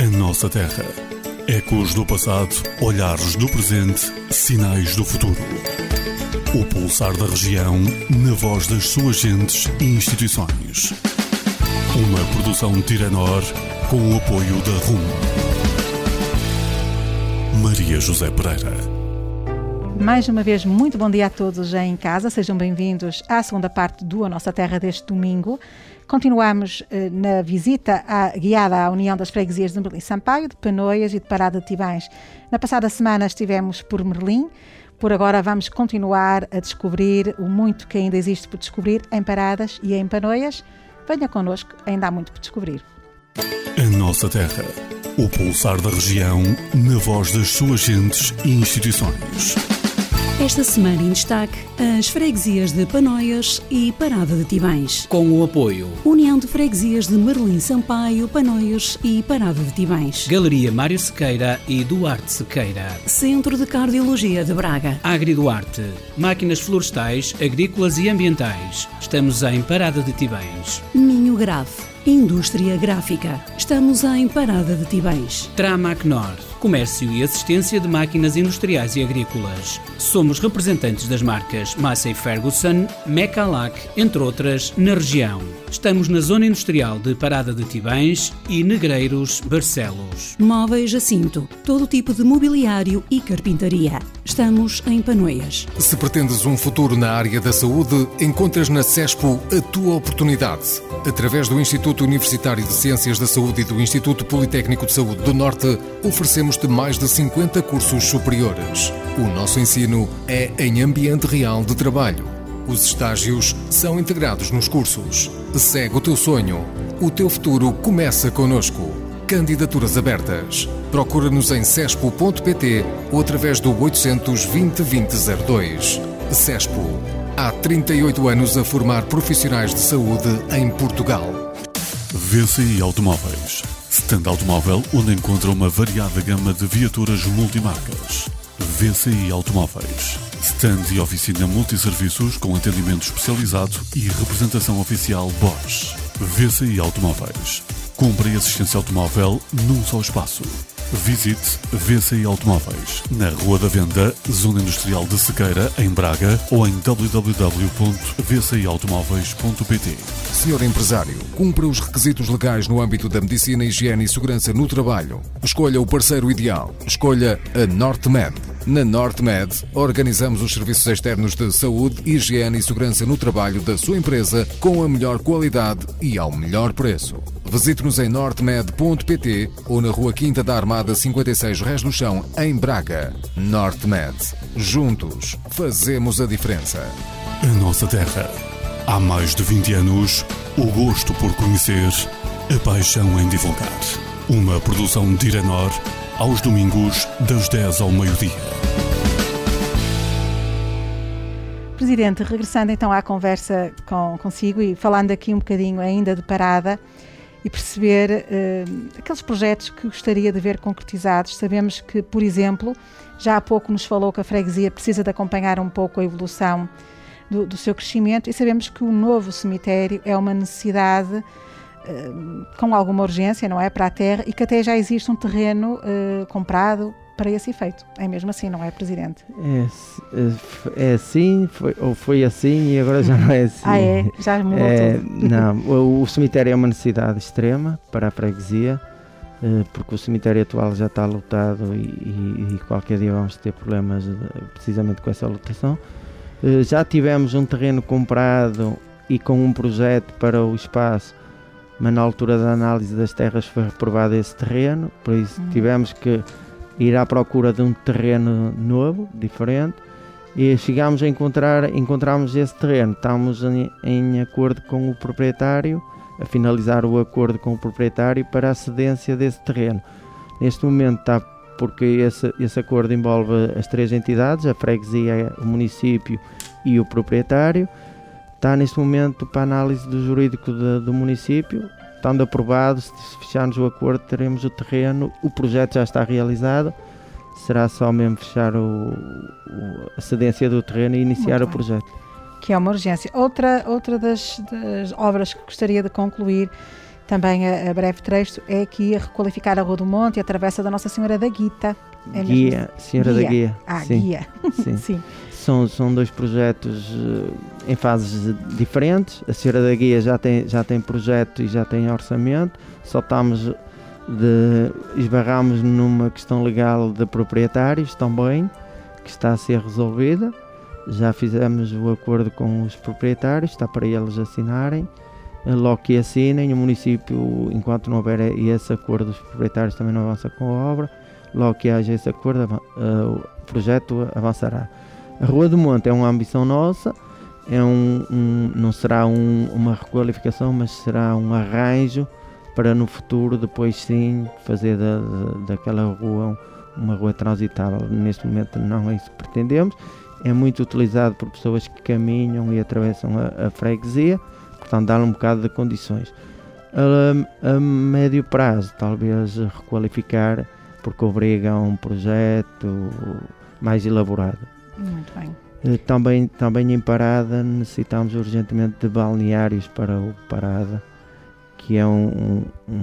A nossa terra. Ecos do passado, olhares do presente, sinais do futuro. O pulsar da região, na voz das suas gentes e instituições. Uma produção Tiranor, com o apoio da RUM. Maria José Pereira. Mais uma vez, muito bom dia a todos em casa. Sejam bem-vindos à segunda parte do A Nossa Terra deste domingo. Continuamos na visita guiada à União das Freguesias de Merlim Sampaio, de Panoias e de Parada de Tivães. Na passada semana estivemos por Merlim. Por agora vamos continuar a descobrir o muito que ainda existe por descobrir em Paradas e em Panoias. Venha connosco, ainda há muito por descobrir. A nossa terra. O pulsar da região, na voz das suas gentes e instituições. Esta semana em destaque, as freguesias de Panoias e Parada de Tivães. Com o apoio União de Freguesias de Merlim Sampaio, Panoias e Parada de Tivães. Galeria Mário Sequeira e Duarte Sequeira. Centro de Cardiologia de Braga. Agri Duarte. Máquinas florestais, agrícolas e ambientais. Estamos em Parada de Tivães. Minho Graf. Indústria Gráfica. Estamos em Parada de Tivães. Tramac Norte. Comércio e assistência de máquinas industriais e agrícolas. Somos representantes das marcas Massey Ferguson, Mecalac, entre outras, na região. Estamos na zona industrial de Parada de Tivães e Negreiros, Barcelos. Móveis Jacinto. Todo tipo de mobiliário e carpintaria. Estamos em Panoias. Se pretendes um futuro na área da saúde, encontras na CESPO a tua oportunidade. Através do Instituto Universitário de Ciências da Saúde e do Instituto Politécnico de Saúde do Norte, oferecemos-te mais de 50 cursos superiores. O nosso ensino é em ambiente real de trabalho. Os estágios são integrados nos cursos. Segue o teu sonho. O teu futuro começa connosco. Candidaturas abertas. Procura-nos em cespo.pt ou através do 820 2002. CESPO. Há 38 anos a formar profissionais de saúde em Portugal. VCI Automóveis. Stand automóvel onde encontra uma variada gama de viaturas multimarcas. VCI Automóveis. Stand e oficina multisserviços com atendimento especializado e representação oficial Bosch. VCI Automóveis. Compra e assistência automóvel num só espaço. Visite VCI Automóveis na Rua da Venda, Zona Industrial de Sequeira, em Braga, ou em www.vciautomóveis.pt. Senhor empresário, cumpra os requisitos legais no âmbito da medicina, higiene e segurança no trabalho. Escolha o parceiro ideal. Escolha a NorteMed. Na NorteMed, organizamos os serviços externos de saúde, higiene e segurança no trabalho da sua empresa com a melhor qualidade e ao melhor preço. Visite-nos em nortemed.pt ou na Rua Quinta da Armada 56, Rés do Chão, em Braga. NorteMed. Juntos, fazemos a diferença. A nossa terra. Há mais de 20 anos, o gosto por conhecer, a paixão em divulgar. Uma produção Tiranor, aos domingos, das 10 ao meio-dia. Presidente, regressando então à conversa consigo e falando aqui um bocadinho ainda de Parada e perceber aqueles projetos que gostaria de ver concretizados. Sabemos que, por exemplo, já há pouco nos falou que a freguesia precisa de acompanhar um pouco a evolução do seu crescimento e sabemos que o novo cemitério é uma necessidade com alguma urgência, não é, para a terra, e que até já existe um terreno comprado para esse efeito. É mesmo assim, não é, Presidente? É assim, foi assim e agora já não é assim. Ah, é? Já mudou tudo? Não, o cemitério é uma necessidade extrema para a freguesia, porque o cemitério atual já está lotado e qualquer dia vamos ter problemas precisamente com essa lotação. Já tivemos um terreno comprado e com um projeto para o espaço, mas na altura da análise das terras foi reprovado esse terreno, por isso tivemos que ir à procura de um terreno novo, diferente, e chegámos a encontramos esse terreno. Estamos em acordo com o proprietário, a finalizar o acordo com o proprietário para a cedência desse terreno. Neste momento está, porque esse acordo envolve as três entidades, a freguesia, o município e o proprietário. Está neste momento para a análise do jurídico do município. Estando aprovado, se fecharmos o acordo, teremos o terreno, o projeto já está realizado, será só mesmo fechar a cedência do terreno e iniciar o projeto. Que é uma urgência. Outra das obras que gostaria de concluir também a breve trecho, é aqui a requalificar a Rua do Monte e a Travessa da Nossa Senhora da Guita. Senhora da Guia. Sim. Guia. Sim. Sim. São dois projetos em fases diferentes. A Senhora da Guia já tem projeto e já tem orçamento. Só esbarramos numa questão legal de proprietários também, que está a ser resolvida. Já fizemos o acordo com os proprietários, está para eles assinarem. Logo que assinem, o município, enquanto não houver esse acordo, os proprietários também não avançam com a obra. Logo que haja esse acordo, o projeto avançará. A Rua do Monte é uma ambição nossa, não será uma requalificação, mas será um arranjo para no futuro, depois sim, fazer daquela rua uma rua transitável. Neste momento não é isso que pretendemos. É muito utilizado por pessoas que caminham e atravessam a freguesia, portanto dá-lhe um bocado de condições. A médio prazo, talvez requalificar, porque obriga a um projeto mais elaborado. Muito bem. Também em Parada necessitamos urgentemente de balneários para o Parada, que é um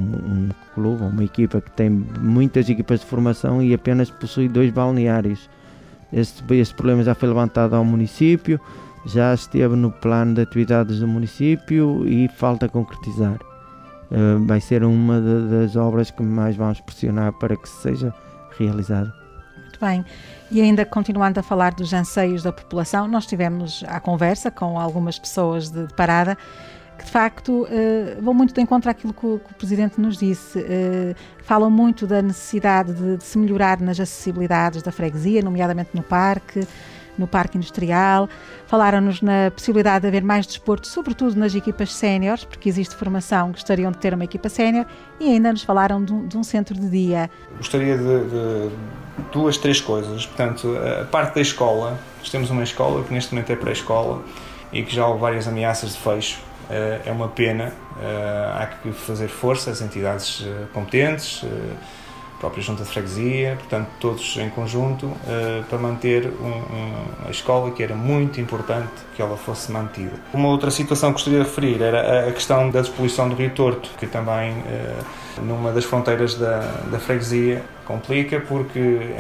clube, uma equipa que tem muitas equipas de formação e apenas possui 2 balneários. Este problema já foi levantado ao município, já esteve no plano de atividades do município e falta concretizar. Vai ser uma das obras que mais vamos pressionar para que seja realizada. Muito bem. E ainda continuando a falar dos anseios da população, nós tivemos a conversa com algumas pessoas de Parada que de facto vão muito de encontro àquilo que o Presidente nos disse. Falam muito da necessidade de se melhorar nas acessibilidades da freguesia, nomeadamente no parque industrial. Falaram-nos na possibilidade de haver mais desporto, sobretudo nas equipas séniores, porque existe formação, gostariam de ter uma equipa sénior, e ainda nos falaram de um centro de dia. Gostaria de 2, 3 coisas. Portanto, a parte da escola, nós temos uma escola que neste momento é pré-escola e que já houve várias ameaças de fecho. É uma pena, há que fazer força, as entidades competentes, a própria Junta de Freguesia, portanto todos em conjunto, para manter a escola, que era muito importante que ela fosse mantida. Uma outra situação que gostaria de referir era a questão da despoluição do Rio Torto, que também numa das fronteiras da freguesia complica, porque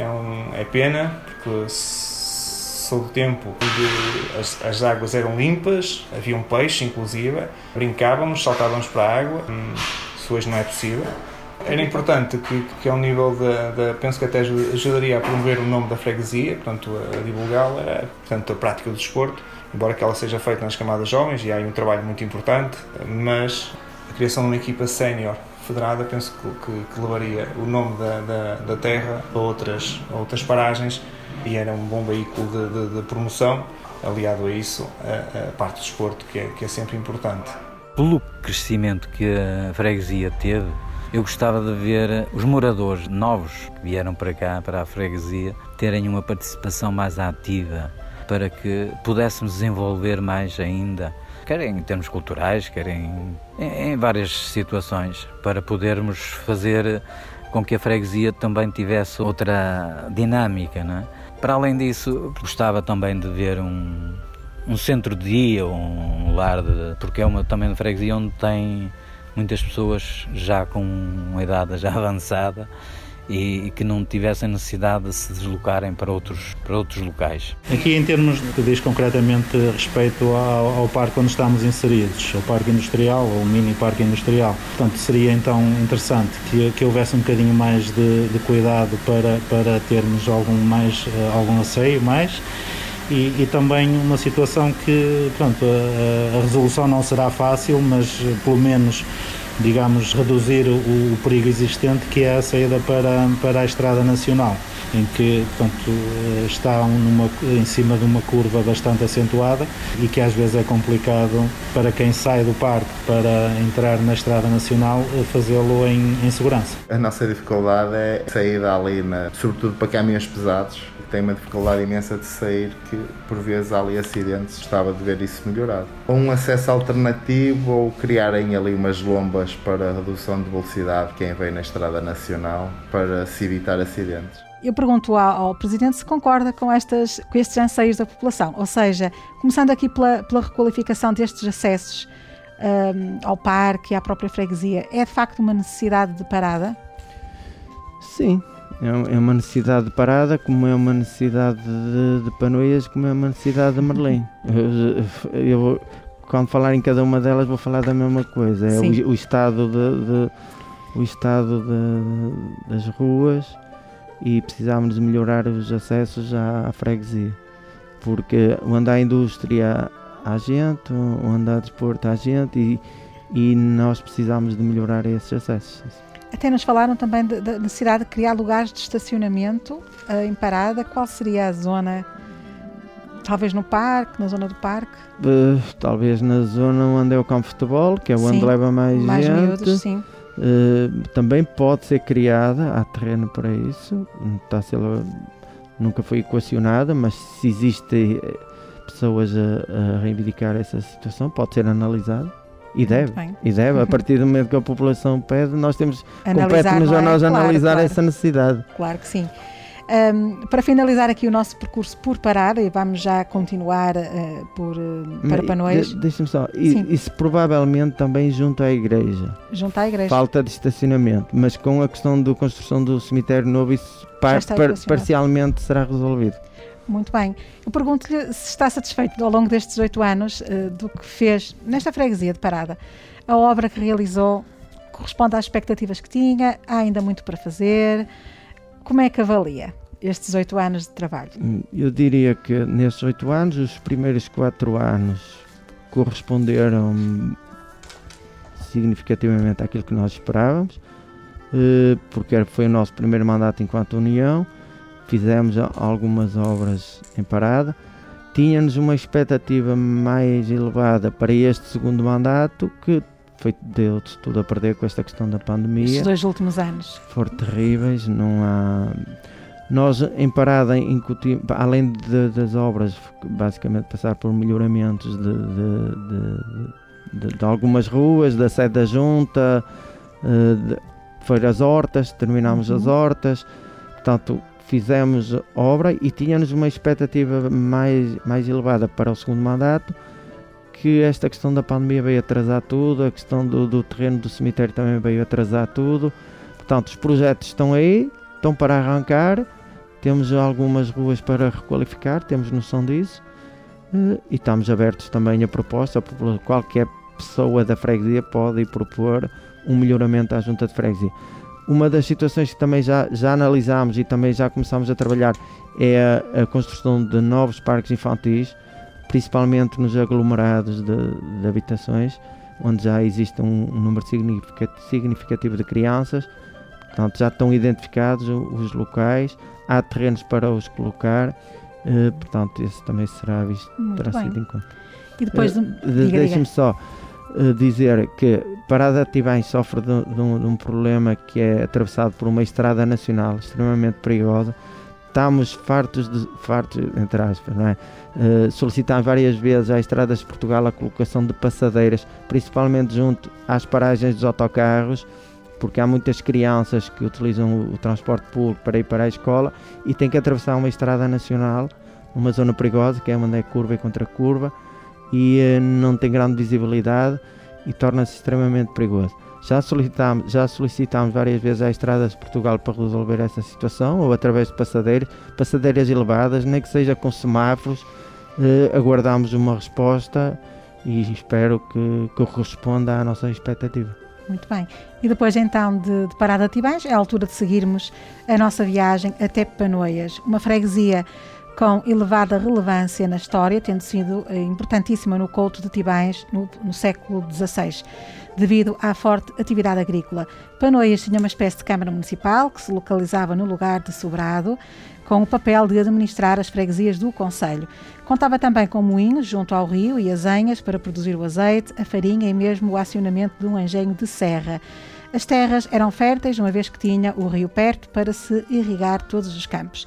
é pena, porque do tempo onde as águas eram limpas, havia um peixe inclusive, brincávamos, saltávamos para a água, isso hoje não é possível. Era importante que ao nível penso que até ajudaria a promover o nome da freguesia, portanto a divulgá-la, portanto a prática do desporto, embora que ela seja feita nas camadas jovens, e há aí um trabalho muito importante, mas a criação de uma equipa sénior federada penso que levaria o nome da terra a outras paragens, e era um bom veículo de promoção, aliado a isso a parte do desporto, que é sempre importante. Pelo crescimento que a freguesia teve, eu gostava de ver os moradores novos que vieram para cá, para a freguesia, terem uma participação mais ativa, para que pudéssemos desenvolver mais ainda, quer em termos culturais, quer em várias situações, para podermos fazer com que a freguesia também tivesse outra dinâmica, não é? Para além disso, gostava também de ver um centro de dia, um lar, porque é também uma freguesia onde tem muitas pessoas já com uma idade já avançada e que não tivessem necessidade de se deslocarem para outros locais. Aqui em termos que diz concretamente respeito ao parque onde estamos inseridos, o parque industrial ou o mini parque industrial, portanto seria então interessante que houvesse um bocadinho mais de cuidado para termos algum asseio mais. E também uma situação que, pronto, a resolução não será fácil, mas pelo menos, digamos, reduzir o perigo existente, que é a saída para a Estrada Nacional, em que, portanto, está em cima de uma curva bastante acentuada e que às vezes é complicado para quem sai do parque para entrar na Estrada Nacional fazê-lo em segurança. A nossa dificuldade é sair dali, sobretudo para caminhões pesados, tem uma dificuldade imensa de sair, que por vezes há ali acidentes. Gostava de ver isso melhorado. Ou um acesso alternativo, ou criarem ali umas lombas para a redução de velocidade quem vem na Estrada Nacional, para se evitar acidentes. Eu pergunto ao Presidente se concorda com estes anseios da população, ou seja, começando aqui pela requalificação destes acessos ao parque e à própria freguesia, é de facto uma necessidade de parada? Sim, é uma necessidade de parada, como é uma necessidade de Panoias, como é uma necessidade de Merlim. Eu quando falar em cada uma delas vou falar da mesma coisa, é o estado das ruas, e precisamos de melhorar os acessos à freguesia, porque onde há indústria há gente, onde há desporto há gente, e nós precisamos de melhorar esses acessos. Até nos falaram também da necessidade de criar lugares de estacionamento em parada. Qual seria a zona? Talvez no parque, na zona do parque? Talvez na zona onde é o campo de futebol, que é onde leva mais gente. Miúdos, sim. Também pode ser criada, há terreno para isso, nunca foi equacionada, mas se existem pessoas a reivindicar essa situação, pode ser analisada. E deve, a partir do momento que a população pede, nós compete-nos a nós analisar essa necessidade. Claro que sim. Para finalizar aqui o nosso percurso por parada, e vamos já continuar para Panoias. Deixa-me só, isso provavelmente também junto à igreja. Falta de estacionamento, mas com a questão da construção do cemitério novo, isso parcialmente será resolvido. Muito bem. Eu pergunto-lhe se está satisfeito ao longo destes 8 anos do que fez nesta freguesia de Parada. A obra que realizou corresponde às expectativas que tinha? Há ainda muito para fazer? Como é que avalia estes 8 anos de trabalho? Eu diria que nestes 8 anos, os primeiros 4 anos corresponderam significativamente àquilo que nós esperávamos, porque foi o nosso primeiro mandato enquanto União. Fizemos algumas obras em Parada, tínhamos uma expectativa mais elevada para este segundo mandato, que deu-se tudo a perder com esta questão da pandemia. Estes 2 últimos anos foram terríveis, não há... Nós em Parada incutimos, além das obras, basicamente passar por melhoramentos de algumas ruas, da sede da junta, foi as hortas, terminámos as hortas, portanto fizemos obra e tínhamos uma expectativa mais elevada para o segundo mandato, que esta questão da pandemia veio atrasar tudo, a questão do terreno do cemitério também veio atrasar tudo. Portanto, os projetos estão aí, estão para arrancar, temos algumas ruas para requalificar, temos noção disso, e estamos abertos também a proposta, qualquer pessoa da freguesia pode propor um melhoramento à junta de freguesia. Uma das situações que também já analisámos e também já começámos a trabalhar é a construção de novos parques infantis, principalmente nos aglomerados de habitações, onde já existe um número significativo de crianças. Portanto, já estão identificados os locais, há terrenos para os colocar, portanto, esse também será visto, terá sido em conta. E depois, deixem-me só dizer que Parada de Tivães sofre de um problema que é atravessado por uma estrada nacional extremamente perigosa. Estamos fartos, entre aspas, não é? Solicitamos várias vezes à Estradas de Portugal a colocação de passadeiras, principalmente junto às paragens dos autocarros, porque há muitas crianças que utilizam o transporte público para ir para a escola e têm que atravessar uma estrada nacional, uma zona perigosa, que é onde é curva e contra curva, e não tem grande visibilidade e torna-se extremamente perigoso. Já solicitámos várias vezes à Estradas de Portugal para resolver essa situação, ou através de passadeiras elevadas, nem que seja com semáforos. Aguardamos uma resposta e espero que corresponda à nossa expectativa. Muito bem. E depois então de Parada de Tivães, é a altura de seguirmos a nossa viagem até Panoias, uma freguesia com elevada relevância na história, tendo sido importantíssima no couto de Tivães no século XVI, devido à forte atividade agrícola. Panoias tinha uma espécie de Câmara Municipal que se localizava no lugar de Sobrado, com o papel de administrar as freguesias do concelho. Contava também com moinhos junto ao rio e azenhas para produzir o azeite, a farinha e mesmo o acionamento de um engenho de serra. As terras eram férteis, uma vez que tinha o rio perto para se irrigar todos os campos.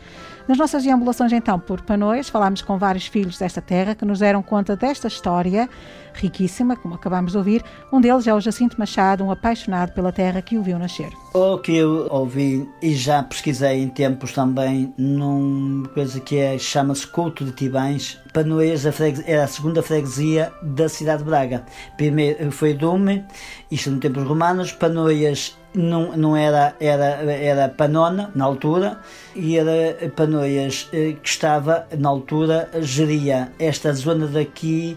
Nas nossas deambulações então por Panoias, falámos com vários filhos desta terra que nos deram conta desta história riquíssima, como acabámos de ouvir. Um deles é o Jacinto Machado, um apaixonado pela terra que o viu nascer. O que eu ouvi e já pesquisei em tempos também numa coisa que chama-se Couto de Tibães. Panoias era a segunda freguesia da cidade de Braga. Primeiro foi Dume, isto no tempos romanos. Panoias não era Panona na altura, e era Panoias que estava na altura, geria esta zona daqui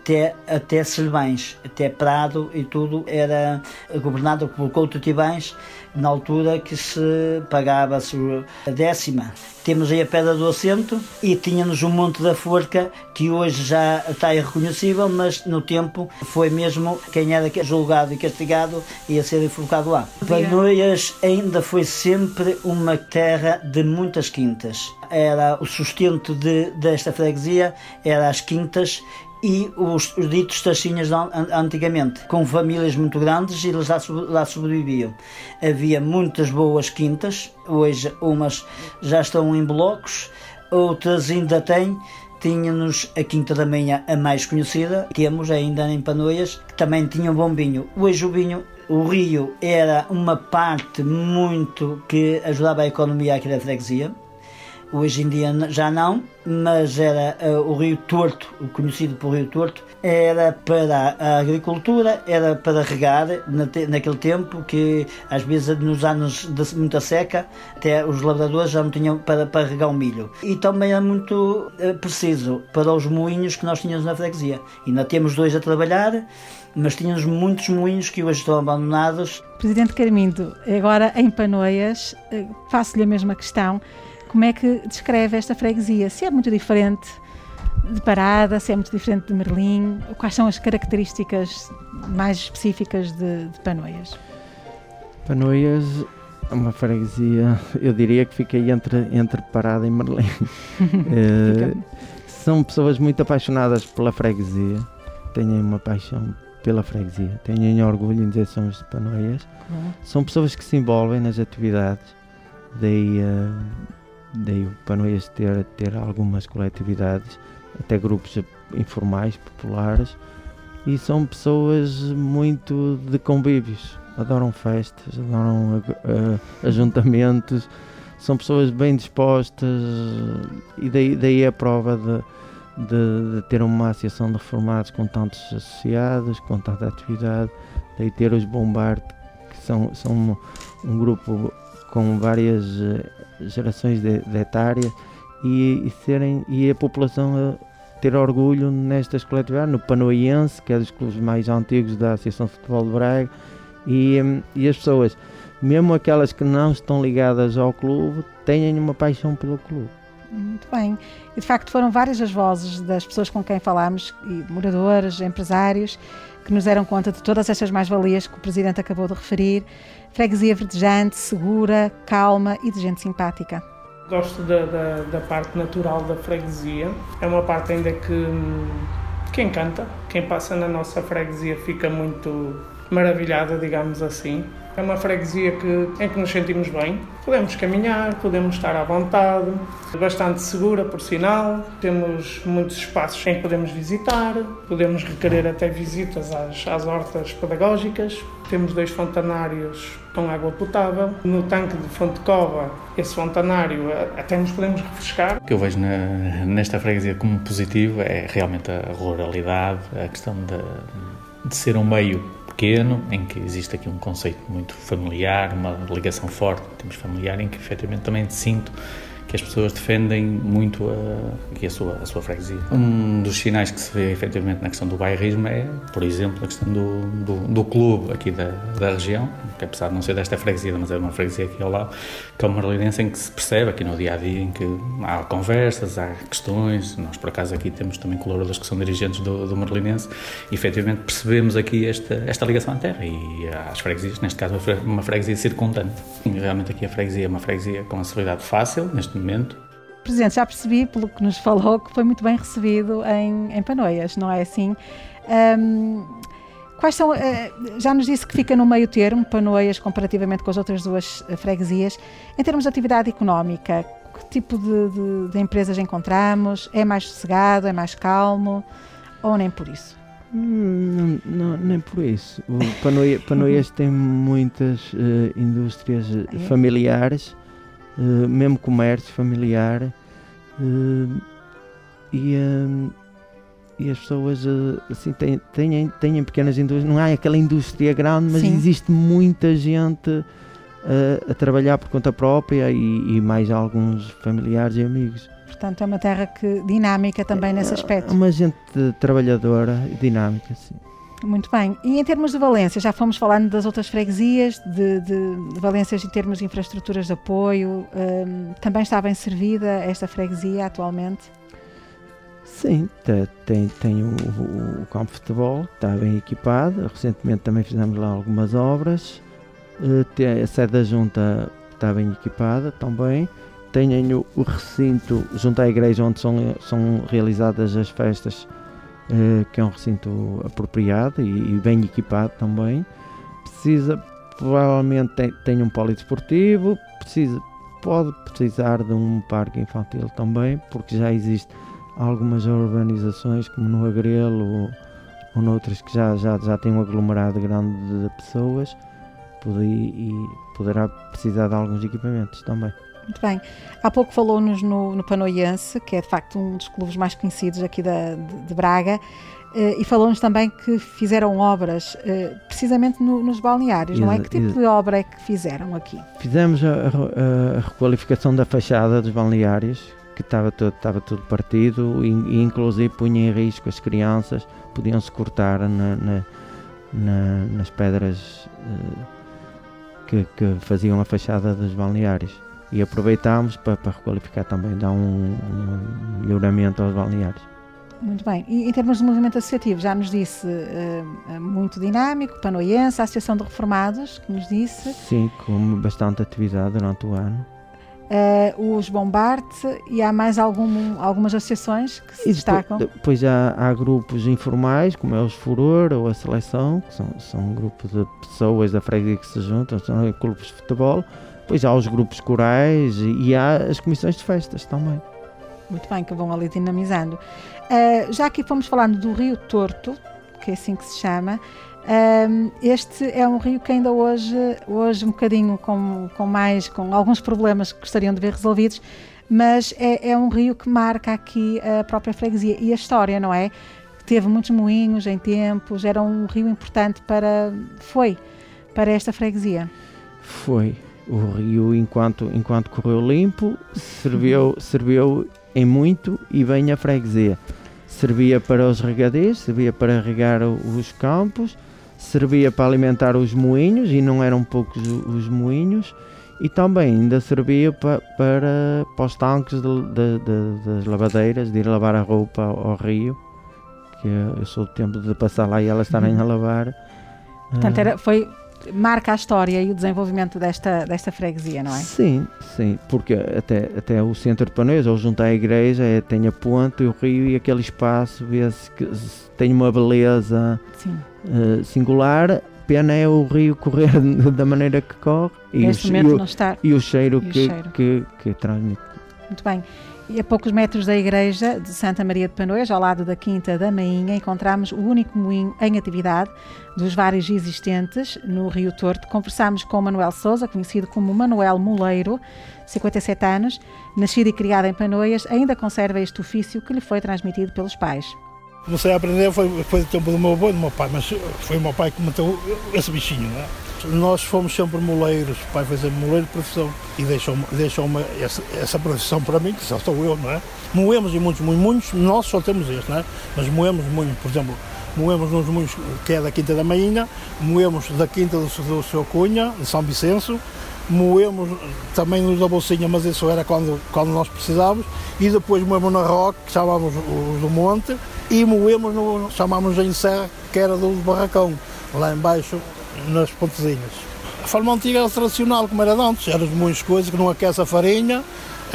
até Servães, até Prado e tudo, era governado por Couto de Tibães, na altura que se pagava-se a 10ª. Temos aí a Pedra do Assento e tínhamos o Monte da Forca, que hoje já está irreconhecível, mas no tempo foi mesmo quem era julgado e castigado ia ser enforcado lá. Panoias ainda foi sempre uma terra de muitas quintas. Era o sustento desta freguesia, era as quintas e os ditos taxinhas antigamente, com famílias muito grandes, e eles lá sobreviviam. Havia muitas boas quintas, hoje umas já estão em blocos, outras ainda têm. Tínhamos a Quinta da Manhã, a mais conhecida, temos ainda em Panoias, que também tinha um bom vinho. Hoje o rio era uma parte muito que ajudava a economia aqui da freguesia. Hoje em dia já não, mas era o Rio Torto, o conhecido por Rio Torto, era para a agricultura, era para regar, naquele tempo que às vezes nos anos de muita seca, até os lavradores já não tinham para regar o milho. E também era muito preciso para os moinhos que nós tínhamos na freguesia. Ainda temos 2 a trabalhar, mas tínhamos muitos moinhos que hoje estão abandonados. Presidente Carmindo, agora em Panoias, faço-lhe a mesma questão. Como é que descreve esta freguesia? Se é muito diferente de Parada, se é muito diferente de Merlim, quais são as características mais específicas de Panoias? Panoias é uma freguesia, eu diria que fica aí entre Parada e Merlim. São pessoas muito apaixonadas pela freguesia, têm uma paixão pela freguesia, têm orgulho em dizer que somos de Panoias. São pessoas que se envolvem nas atividades, daí o Panoias ter algumas coletividades, até grupos informais, populares, e são pessoas muito de convívios, adoram festas, adoram ajuntamentos, são pessoas bem dispostas, e daí a prova de ter uma associação de reformados com tantos associados, com tanta atividade, daí ter os Bombard, que são um grupo com várias gerações de etária, e a população ter orgulho nestas coletividades, no Panoiense, que é dos clubes mais antigos da Associação de Futebol de Braga, e as pessoas, mesmo aquelas que não estão ligadas ao clube, têm uma paixão pelo clube. Muito bem. E de facto foram várias as vozes das pessoas com quem falámos, e moradores, empresários, que nos deram conta de todas estas mais-valias que o Presidente acabou de referir. Freguesia verdejante, segura, calma e de gente simpática. Gosto da parte natural da freguesia. É uma parte ainda que encanta. Quem passa na nossa freguesia fica muito maravilhada, digamos assim. É uma freguesia em que nos sentimos bem. Podemos caminhar, podemos estar à vontade, bastante segura, por sinal. Temos muitos espaços em que podemos visitar, podemos requerer até visitas às hortas pedagógicas. Temos 2 fontanários com água potável. No tanque de Fonte Cova, esse fontanário até nos podemos refrescar. O que eu vejo nesta freguesia como positivo é realmente a ruralidade, a questão de ser um meio pequeno, em que existe aqui um conceito muito familiar, uma ligação forte, temos familiar, em que efetivamente também sinto que as pessoas defendem muito a sua freguesia. Um dos sinais que se vê efetivamente na questão do bairrismo é, por exemplo, a questão do clube aqui da região, que apesar de não ser desta freguesia, mas é uma freguesia aqui ao lado, que é uma Merlinense, em que se percebe aqui no dia-a-dia, em que há conversas, há questões. Nós por acaso aqui temos também colaboradores que são dirigentes do Merlinense, e efetivamente percebemos aqui esta ligação à terra e às freguesias, neste caso uma freguesia circundante. Realmente aqui a freguesia é uma freguesia com acessibilidade fácil neste momento. Presidente, já percebi pelo que nos falou que foi muito bem recebido em Panoias, não é assim? Quais são, já nos disse que fica no meio termo, Panoias, comparativamente com as outras 2 freguesias. Em termos de atividade económica, Que tipo de empresas encontramos? É mais sossegado, é mais calmo ou nem por isso? Não, nem por isso. O Panoias tem muitas indústrias familiares, mesmo comércio familiar, e as pessoas assim, têm pequenas indústrias. Não há aquela indústria grande, mas Sim. existe muita gente a trabalhar por conta própria e mais alguns familiares e amigos. Portanto, é uma terra dinâmica também nesse aspecto. É uma gente trabalhadora e dinâmica, sim. Muito bem. E em termos de Valência, já fomos falando das outras freguesias, de Valências em termos de infraestruturas de apoio. Também está bem servida esta freguesia atualmente? Sim, tem o campo de futebol, está bem equipado. Recentemente também fizemos lá algumas obras. A sede da junta está bem equipada também. Tem o recinto junto à igreja onde são realizadas as festas, que é um recinto apropriado e bem equipado também. Provavelmente tem um polidesportivo, pode precisar de um parque infantil também, porque já existe algumas urbanizações como no Agrelo ou noutras que já tem um aglomerado grande de pessoas e poderá precisar de alguns equipamentos também. Muito bem. Há pouco falou-nos no Panoiense, que é de facto um dos clubes mais conhecidos aqui de Braga, e falou-nos também que fizeram obras precisamente nos balneários, não é? Que tipo de obra é que fizeram aqui? Fizemos a requalificação da fachada dos balneários, que estava tudo partido e inclusive punha em risco as crianças, podiam-se cortar nas pedras que faziam a fachada dos balneários. E aproveitámos para requalificar também, dar um melhoramento aos balneários. Muito bem. E em termos de movimento associativo, já nos disse muito dinâmico, Panoiense, a Associação de Reformados, que nos disse. Sim, com bastante atividade durante o ano. Os Bombarte, e há mais algumas associações que se destacam? Depois há grupos informais, como é os Furor ou a Seleção, que são grupos de pessoas da freguesia que se juntam, são clubes de futebol. Depois há os grupos corais e há as comissões de festas também. Muito bem, que vão ali dinamizando. Já aqui fomos falando do Rio Torto, que é assim que se chama. Este é um rio que ainda hoje um bocadinho com alguns problemas que gostariam de ver resolvidos, mas é um rio que marca aqui a própria freguesia e a história, não é? Teve muitos moinhos em tempos, era um rio importante para esta freguesia. Foi. O rio, enquanto correu limpo, serviu em muito e bem a freguesia. Servia para os regadeios, servia para regar os campos, servia para alimentar os moinhos, e não eram poucos os moinhos, e também ainda servia para os tanques das lavadeiras, de ir lavar a roupa ao rio, que eu sou do tempo de passar lá e elas estarem a lavar. Portanto, marca a história e o desenvolvimento desta freguesia, não é? Sim, porque até o centro de Panoias, ou junto à igreja, tem a ponte, o rio e aquele espaço, vê-se que tem uma beleza singular. Pena é o rio correr da maneira que corre e o cheiro que transmite. Muito bem. E a poucos metros da igreja de Santa Maria de Panoias, ao lado da Quinta da Mainha, encontramos o único moinho em atividade dos vários existentes no Rio Torto. Conversámos com Manuel Sousa, conhecido como Manuel Moleiro, 57 anos, nascido e criado em Panoias, ainda conserva este ofício que lhe foi transmitido pelos pais. Comecei a aprender foi do tempo do meu avô e do meu pai, mas foi o meu pai que meteu esse bichinho, não é? Nós fomos sempre moleiros, o pai foi sempre moleiro de profissão e deixou essa profissão para mim, que só sou eu, não é? Moemos em muitos, nós só temos este, não é? Mas moemos muito, por exemplo, moemos nos moinhos que é da Quinta da Mainha, moemos da Quinta do Seu Cunha, de São Vicêncio, moemos também nos da Bolsinha, mas isso era quando nós precisávamos, e depois moemos na Roque, que chamávamos os do Monte, e moemos chamámos em Serra, que era do Barracão, lá embaixo, nas pontezinhas. A forma antiga era tradicional, como era de antes, eram muitas coisas que não aquece a farinha,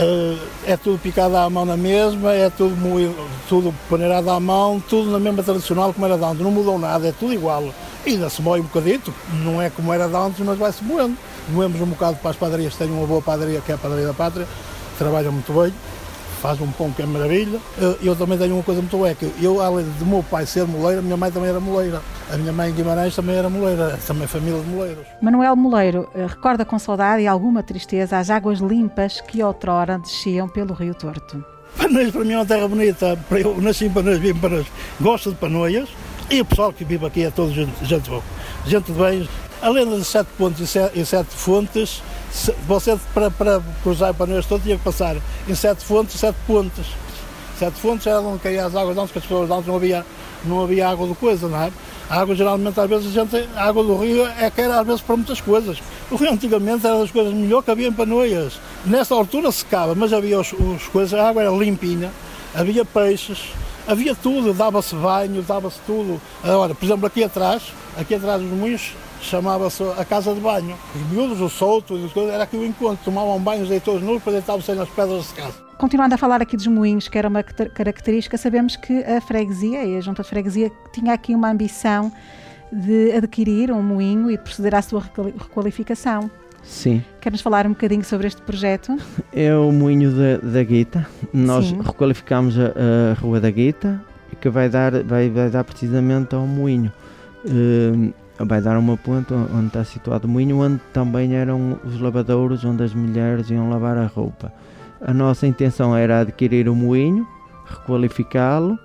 é tudo picado à mão na mesma, é tudo paneirado à mão, tudo na mesma tradicional como era de antes, não mudou nada, é tudo igual. E ainda se moe um bocadito, não é como era de antes, mas vai-se moendo. Moemos um bocado para as padarias, tem uma boa padaria, que é a Padaria da Pátria, trabalha muito bem, faz um pão que é maravilha. Eu também tenho uma coisa muito boa, que eu, além de meu pai ser moleiro, a minha mãe também era moleira. A minha mãe em Guimarães também era moleira, também família de moleiros. Manuel Moleiro recorda com saudade e alguma tristeza as águas limpas que outrora desciam pelo Rio Torto. Panoias para mim é uma terra bonita, eu nasci em Panoias, vivo em Panoias, gosto de Panoias e o pessoal que vive aqui é todo gente boa, gente de bem. Além das 7 pontes e 7 fontes, você para cruzar Panoias todo tinha que passar em 7 fontes e 7 pontes. 7 fontes era onde caíam as águas, antes que as pessoas antes não havia água de coisa, não é? A água geralmente às vezes a água do rio é que era às vezes para muitas coisas. O rio antigamente era das coisas melhor que havia em Panoias. Nessa altura secava, mas havia as coisas, a água era limpinha, havia peixes, havia tudo, dava-se banho, dava-se tudo. Agora, por exemplo, aqui atrás dos moinhos, chamava-se a casa de banho. Os miúdos, o solto, era aqui o encontro, tomavam banhos aí todos nus, depois deitavam-se nas pedras de casa. Continuando a falar aqui dos moinhos, que era uma característica, sabemos que a freguesia e a junta de freguesia tinha aqui uma ambição de adquirir um moinho e proceder à sua requalificação. Sim. Quer-nos falar um bocadinho sobre este projeto? É o moinho da Guita. Nós requalificámos a Rua da Guita, que vai dar precisamente ao moinho. Vai dar uma ponta onde está situado o moinho, onde também eram os lavadouros, onde as mulheres iam lavar a roupa. A nossa intenção era adquirir o moinho, requalificá-lo,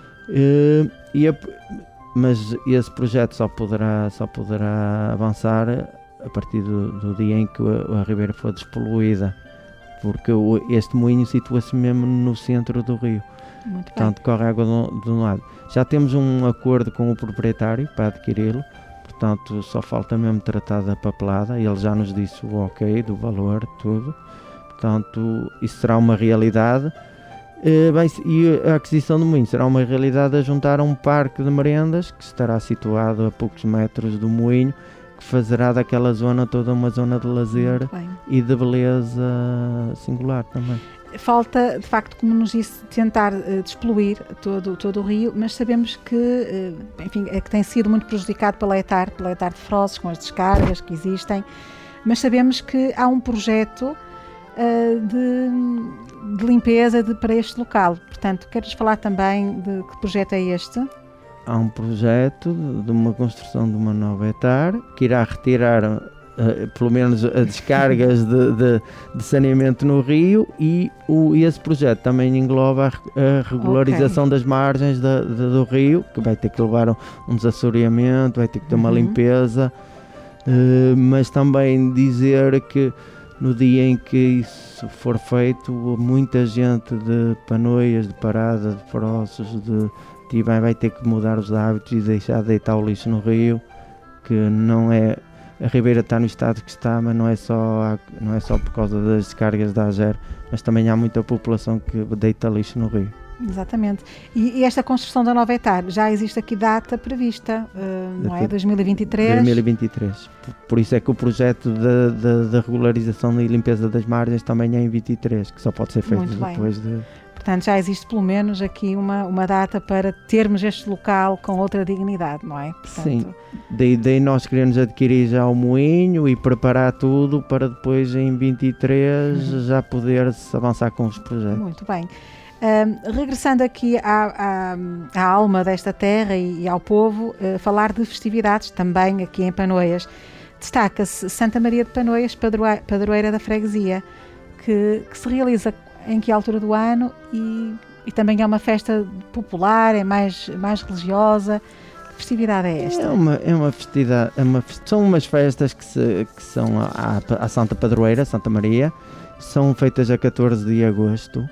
mas esse projeto só poderá avançar a partir do dia em que a Ribeira for despoluída, porque este moinho situa-se mesmo no centro do rio. Muito portanto bem. Corre água de um lado. Já temos um acordo com o proprietário para adquiri-lo, portanto só falta mesmo tratar da papelada, ele já nos disse o ok do valor, tudo. Portanto, isso será uma realidade e a aquisição do moinho será uma realidade a juntar a um parque de merendas que estará situado a poucos metros do moinho, que fazerá daquela zona toda uma zona de lazer e de beleza singular também. Falta, de facto, como nos disse, tentar despoluir todo o rio, mas sabemos que, enfim, é que tem sido muito prejudicado pela etar de Frozes, com as descargas que existem, mas sabemos que há um projeto de limpeza para este local. Portanto, queres falar também de que projeto é este? Há um projeto de uma construção de uma nova etar que irá retirar pelo menos as descargas de saneamento no rio e esse projeto também engloba a regularização das margens do rio, que vai ter que levar um desassoreamento, vai ter que ter uma limpeza, mas também dizer que no dia em que isso for feito, muita gente de Panoias, de Parada, de Frozes, de Tibém vai ter que mudar os hábitos e deixar de deitar o lixo no rio, que não é... A Ribeira está no estado que está, mas não é só por causa das descargas da AGER, mas também há muita população que deita lixo no rio. Exatamente. E esta construção da nova etar, já existe aqui data prevista, não é? 2023? 2023. Por isso é que o projeto da regularização e limpeza das margens também é em 23, que só pode ser feito depois de... Portanto, já existe pelo menos aqui uma data para termos este local com outra dignidade, não é? Portanto... Sim, daí nós queremos adquirir já o moinho e preparar tudo para depois em 23 já poder-se avançar com os projetos. Muito bem. Regressando aqui à alma desta terra e ao povo, falar de festividades também aqui em Panoias. Destaca-se Santa Maria de Panoias, padroeira da freguesia, que se realiza em que altura do ano e também é uma festa popular, é mais religiosa. Que festividade é esta? É uma festividade, são umas festas que são a Santa Padroeira, Santa Maria, são feitas a 14 de agosto.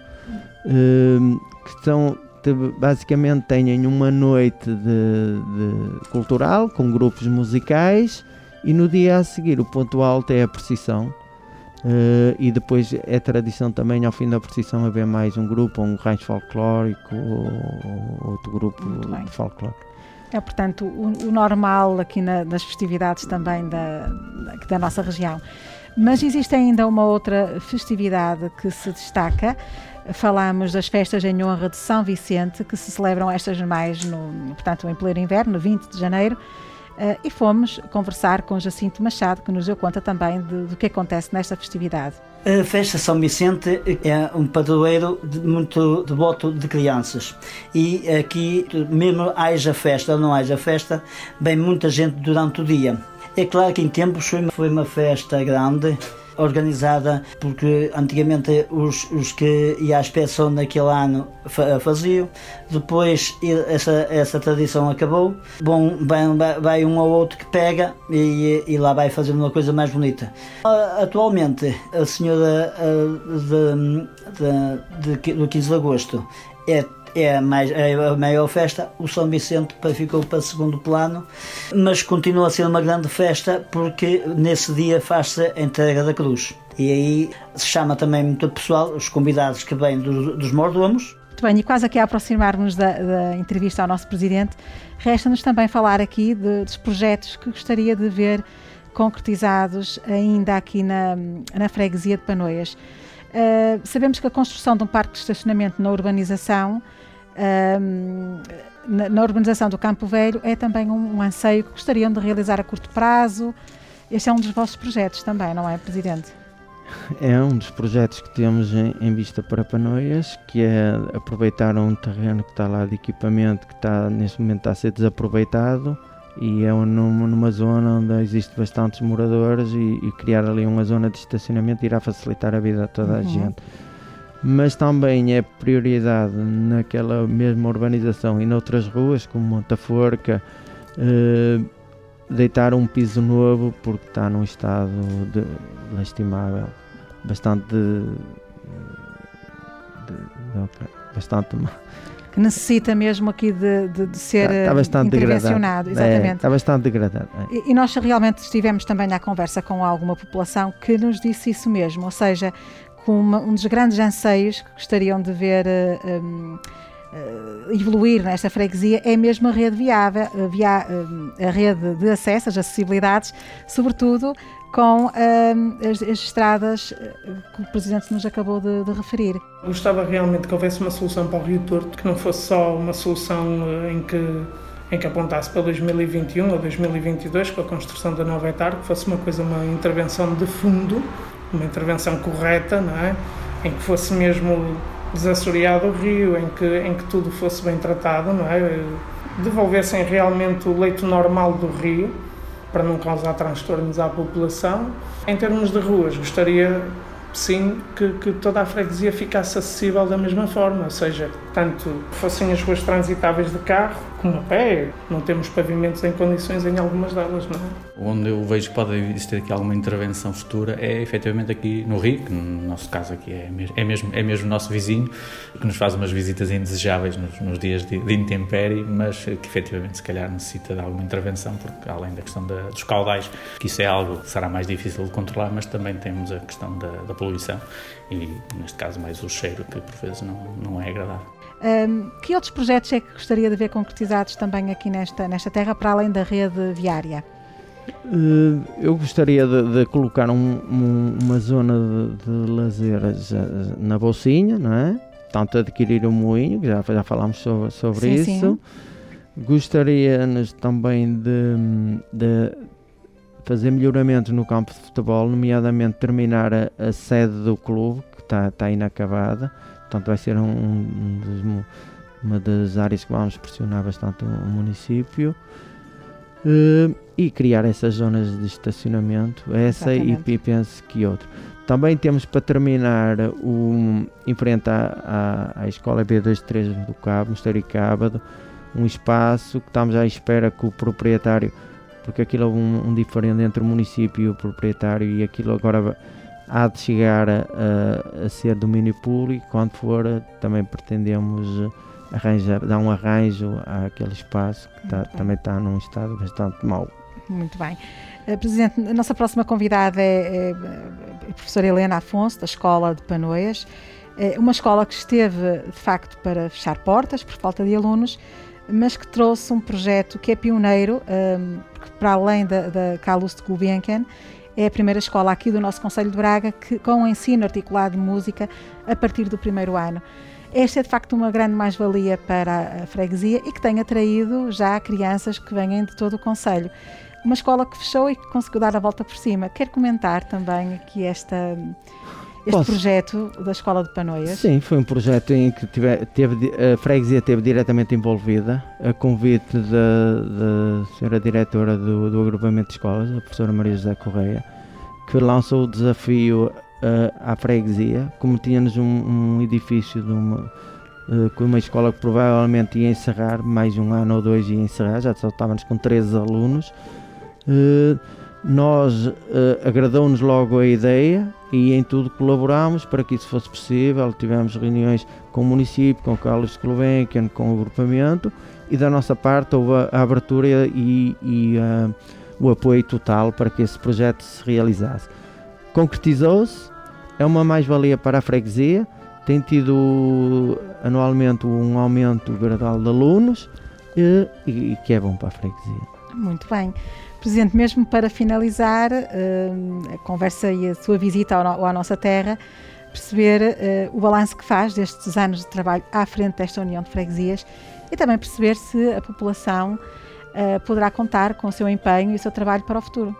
Que basicamente têm uma noite de cultural com grupos musicais e no dia a seguir o ponto alto é a procissão, e depois é tradição também ao fim da procissão haver mais um grupo, um rancho folclórico ou outro grupo de folclore. É, portanto, o normal aqui nas festividades também da nossa região. Mas existe ainda uma outra festividade que se destaca. Falamos das festas em honra de São Vicente, que se celebram estas mais portanto, em pleno inverno, no 20 de janeiro. e fomos conversar com Jacinto Machado, que nos deu conta também do que acontece nesta festividade. A festa São Vicente é um padroeiro muito devoto de crianças, e aqui, mesmo haja festa ou não haja festa, vem muita gente durante o dia. É claro que em tempos foi uma festa grande, organizada, porque antigamente os que iam à inspeção naquele ano faziam. Depois essa tradição acabou. Bom, vai um ou outro que pega e lá vai fazer uma coisa mais bonita. Atualmente, a senhora do 15 de agosto é a maior festa. O São Vicente ficou para segundo plano, mas continua a ser uma grande festa, porque nesse dia faz-se a entrega da cruz, e aí se chama também muito pessoal, os convidados que vêm dos mordomos. Muito bem, e quase aqui a aproximar-nos da entrevista ao nosso Presidente, resta-nos também falar aqui dos projetos que gostaria de ver concretizados ainda aqui na freguesia de Panoias. Sabemos que a construção de um parque de estacionamento na urbanização do Campo Velho é também um anseio que gostariam de realizar a curto prazo. Este é um dos vossos projetos também, não é, Presidente? É um dos projetos que temos em vista para Panoias, que é aproveitar um terreno que está lá de equipamento, que neste momento está a ser desaproveitado, e é numa zona onde existem bastantes moradores, e criar ali uma zona de estacionamento irá facilitar a vida de toda a gente. Mas também é prioridade naquela mesma urbanização e noutras ruas, como Montaforca, deitar um piso novo, porque está num estado lastimável, bastante mal. Que necessita mesmo aqui de ser intervencionado. Exatamente. Está bastante degradado. E nós realmente estivemos também à conversa com alguma população que nos disse isso mesmo, ou seja, com um dos grandes anseios que gostariam de ver evoluir nesta freguesia é mesmo a rede viável, a rede de acesso, as acessibilidades, sobretudo com as estradas que o Presidente nos acabou de referir. Gostava realmente que houvesse uma solução para o Rio Torto, que não fosse só uma solução em que apontasse para 2021 ou 2022, com a construção da nova etar, que fosse uma intervenção de fundo, uma intervenção correta, não é? Em que fosse mesmo desassoreado o rio, em que tudo fosse bem tratado, não é? Devolvessem realmente o leito normal do rio, para não causar transtornos à população. Em termos de ruas, gostaria, sim, que toda a freguesia ficasse acessível da mesma forma, ou seja, tanto fossem as ruas transitáveis de carro como a pé. Não temos pavimentos em condições em algumas delas, não é? Onde eu vejo que pode existir aqui alguma intervenção futura é efetivamente aqui no Rio, que no nosso caso aqui é mesmo o nosso vizinho, que nos faz umas visitas indesejáveis nos dias de intempérie, mas que efetivamente se calhar necessita de alguma intervenção, porque além da questão dos caudais, que isso é algo que será mais difícil de controlar, mas também temos a questão da poluição e, neste caso, mais o cheiro, que por vezes não é agradável. Que outros projetos é que gostaria de ver concretizados também aqui nesta terra, para além da rede viária? Eu gostaria de colocar uma zona de lazer na Bolsinha, não é? Tanto adquirir um moinho, que já falámos sobre isso. Sim. Gostaria-nos também de fazer melhoramentos no campo de futebol, nomeadamente terminar a sede do clube, que está inacabada. Portanto, vai ser uma das áreas que vamos pressionar bastante o município, e criar essas zonas de estacionamento, e penso que outro. Também temos para terminar em frente à escola B23 do Cabo, Mosteiro Cábado, um espaço que estamos à espera que o proprietário, porque aquilo é um diferente entre o município e o proprietário, e aquilo agora há de chegar a ser domínio público. Quando for, também pretendemos dar um arranjo àquele espaço que também está num estado bastante mau. Muito bem. Presidente, a nossa próxima convidada é a professora Helena Afonso, da Escola de Panoias. É uma escola que esteve, de facto, para fechar portas por falta de alunos, mas que trouxe um projeto que é pioneiro, porque para além da Carlos de Gulbenkian, é a primeira escola aqui do nosso Concelho de Braga com o ensino articulado de música a partir do primeiro ano. Esta é de facto uma grande mais-valia para a freguesia e que tem atraído já crianças que vêm de todo o concelho. Uma escola que fechou e que conseguiu dar a volta por cima. Quer comentar também aqui este projeto da Escola de Panoias? Sim, foi um projeto em que a freguesia esteve diretamente envolvida, a convite da senhora diretora do agrupamento de escolas, a professora Maria José Correia, que lançou o desafio à freguesia. Como tínhamos um edifício com uma escola que provavelmente ia encerrar, mais um ano ou dois ia encerrar, já só estávamos com 13 alunos, nós agradou-nos logo a ideia e em tudo colaborámos para que isso fosse possível. Tivemos reuniões com o município, com o Carlos Gulbenkian, com o agrupamento, e da nossa parte houve a abertura e o apoio total para que esse projeto se realizasse. Concretizou-se, é uma mais-valia para a freguesia, tem tido anualmente um aumento gradual de alunos e que é bom para a freguesia. Muito bem. Presidente, mesmo para finalizar a conversa e a sua visita à nossa terra, perceber o balanço que faz destes anos de trabalho à frente desta União de Freguesias e também perceber se a população poderá contar com o seu empenho e o seu trabalho para o futuro.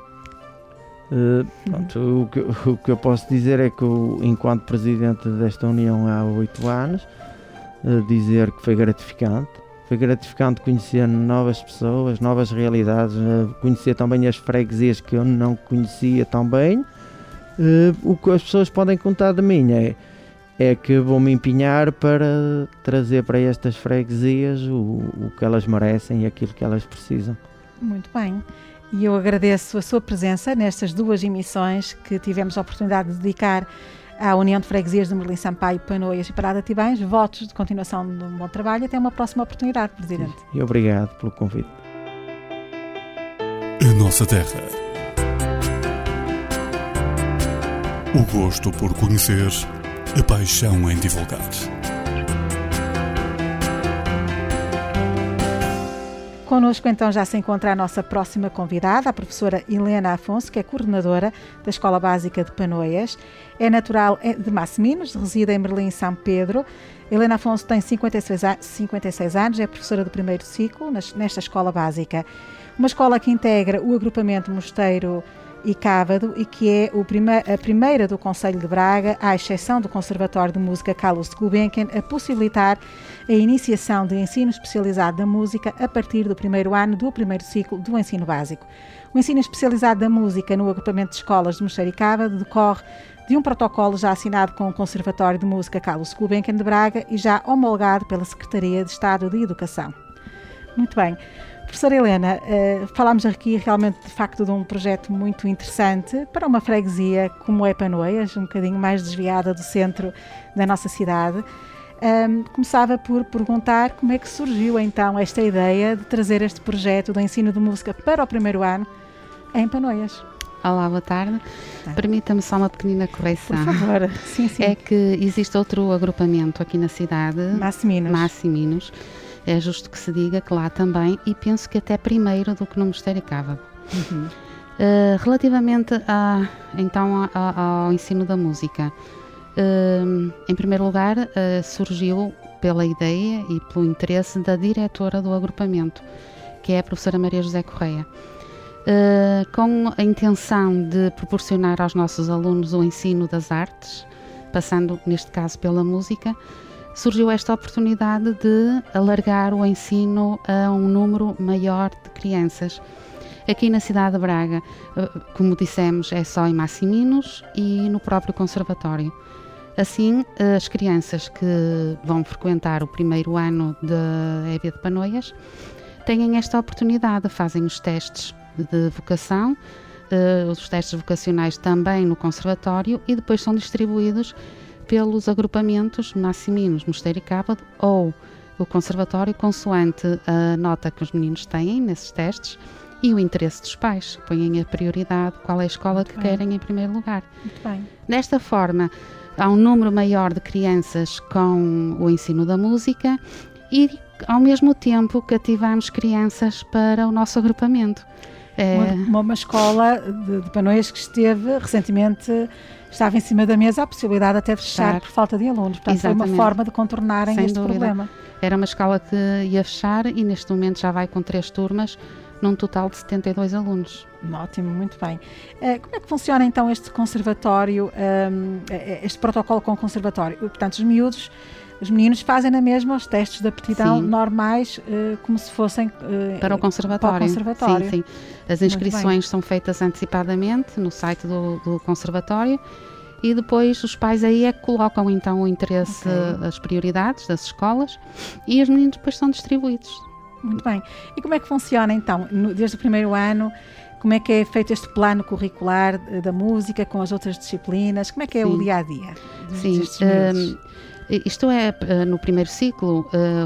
O que eu posso dizer é que, enquanto Presidente desta União há 8 anos, dizer que foi gratificante. Foi gratificante conhecer novas pessoas, novas realidades, conhecer também as freguesias que eu não conhecia tão bem. O que as pessoas podem contar de mim é que vou me empenhar para trazer para estas freguesias o que elas merecem e aquilo que elas precisam. Muito bem. E eu agradeço a sua presença nestas 2 emissões que tivemos a oportunidade de dedicar à União de Freguesias de Merlim Sampaio, Panoias e Parada de Tibães. Votos de continuação de um bom trabalho e até uma próxima oportunidade, Presidente. E obrigado pelo convite. A nossa terra. O gosto por conhecer, a paixão em divulgar. Connosco então já se encontra a nossa próxima convidada, a professora Helena Afonso, que é coordenadora da Escola Básica de Panoias. É natural de Massiminos, reside em Merlim e São Pedro. Helena Afonso tem 56 anos, é professora do primeiro ciclo nesta escola básica. Uma escola que integra o agrupamento Mosteiro e Cávado e que é a primeira do Concelho de Braga, à exceção do Conservatório de Música Carlos Gulbenkian, a possibilitar a iniciação de ensino especializado da música a partir do primeiro ano do primeiro ciclo do ensino básico. O ensino especializado da música no agrupamento de escolas de Mosteiro e Cávado decorre de um protocolo já assinado com o Conservatório de Música Carlos Gulbenkian de Braga e já homologado pela Secretaria de Estado de Educação. Muito bem. Professora Helena, falámos aqui realmente de facto de um projeto muito interessante para uma freguesia como é Panoias, um bocadinho mais desviada do centro da nossa cidade. Começava por perguntar como é que surgiu então esta ideia de trazer este projeto do ensino de música para o primeiro ano em Panoias. Olá, boa tarde. Permita-me só uma pequenina correção. Por favor. Sim, sim. É que existe outro agrupamento aqui na cidade, Massiminos. É justo que se diga que lá também, e penso que até primeiro do que no Mosteiro e Cávado. Relativamente ao ensino da música, em primeiro lugar surgiu pela ideia e pelo interesse da diretora do agrupamento, que é a professora Maria José Correia, com a intenção de proporcionar aos nossos alunos o ensino das artes, passando neste caso pela música. Surgiu esta oportunidade de alargar o ensino a um número maior de crianças. Aqui na cidade de Braga, como dissemos, é só em Massiminos e no próprio conservatório. Assim, as crianças que vão frequentar o primeiro ano da EB de Panoias têm esta oportunidade, fazem os testes de vocação, os testes vocacionais também no conservatório e depois são distribuídos pelos agrupamentos Massiminos, Mosteiro e Cávado ou o conservatório, consoante a nota que os meninos têm nesses testes e o interesse dos pais. Põem a prioridade, qual é a escola que querem em primeiro lugar. Muito bem. Desta forma, há um número maior de crianças com o ensino da música e, ao mesmo tempo, cativamos crianças para o nosso agrupamento. Uma escola de Panoias que esteve recentemente, estava em cima da mesa a possibilidade até de fechar por falta de alunos. Portanto, Exatamente. foi uma forma de contornarem este problema. Era uma escola que ia fechar e neste momento já vai com 3 turmas, num total de 72 alunos. Ótimo, muito bem. Como é que funciona então este conservatório, este protocolo com o conservatório? Portanto, os meninos fazem na mesma os testes de aptidão normais, como se fossem para o conservatório. Sim. As inscrições são feitas antecipadamente no site do conservatório e depois os pais aí é que colocam então o interesse, as prioridades das escolas e os meninos depois são distribuídos. Muito bem. E como é que funciona então, desde o primeiro ano? Como é que é feito este plano curricular da música com as outras disciplinas? Como é que é o dia-a-dia? Sim, isto é, no primeiro ciclo,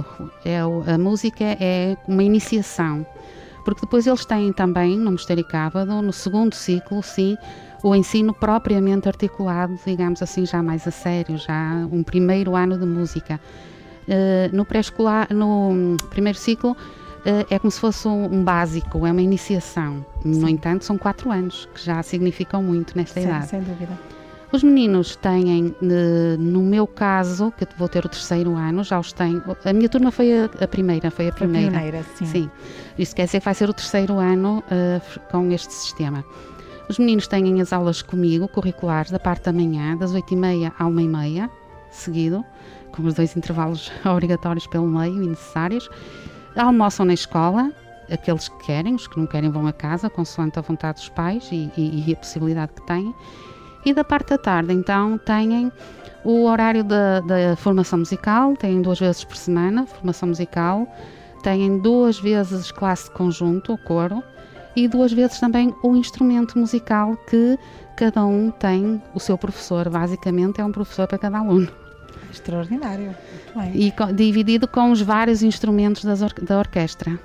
a música é uma iniciação, porque depois eles têm também, no Mosteiro e Cávado, no segundo ciclo, sim, o ensino propriamente articulado, digamos assim, já mais a sério, já um primeiro ano de música. No pré-escolar, no primeiro ciclo, é como se fosse um básico, é uma iniciação. No entanto, são 4 anos, que já significam muito nesta idade. Sem dúvida. Os meninos têm, no meu caso, que vou ter o 3º ano, já os tenho. A minha turma foi a primeira, foi a pioneira. Sim. Isso quer dizer que vai ser o 3º ano com este sistema. Os meninos têm as aulas comigo, curriculares, da parte da manhã, das 8h30 à 1h30, seguido, com os 2 intervalos obrigatórios pelo meio e necessários. Almoçam na escola, aqueles que querem, os que não querem vão a casa, consoante a vontade dos pais e a possibilidade que têm. E da parte da tarde, então, têm o horário da formação musical, têm 2 vezes por semana, formação musical, têm 2 vezes classe de conjunto, o coro, e 2 vezes também o instrumento musical, que cada um tem o seu professor, basicamente é um professor para cada aluno. Extraordinário. Bem. E dividido com os vários instrumentos da orquestra,